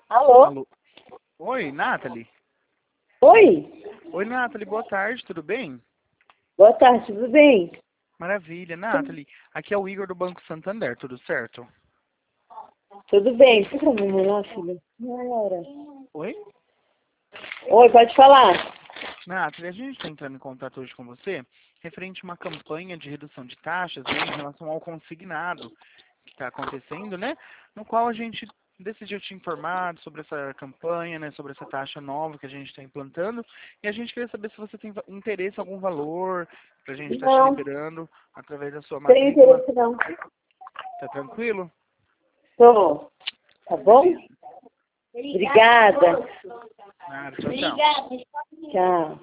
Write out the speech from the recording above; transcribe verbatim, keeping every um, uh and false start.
Alô? Alô. Oi, Nathalie. Oi? Oi, Nathalie, boa tarde, tudo bem? Boa tarde, tudo bem? Maravilha, Nathalie. Aqui é o Igor do Banco Santander, tudo certo? Tudo bem. Você tá vendo lá, filha? Não é hora. Oi? Oi, pode falar. Nathalie, a gente está entrando em contato hoje com você referente a uma campanha de redução de taxas, né, em relação ao consignado que está acontecendo, né? No qual a gente decidiu te informar sobre essa campanha, né, sobre essa taxa nova que a gente está implantando, e a gente queria saber se você tem va- interesse em algum valor para a gente estar te Não, liberando através da sua tenho matrícula. interesse não. Tá tranquilo? Tô. Tá bom? Beleza. Obrigada. Nada, tchau, tchau. Tchau.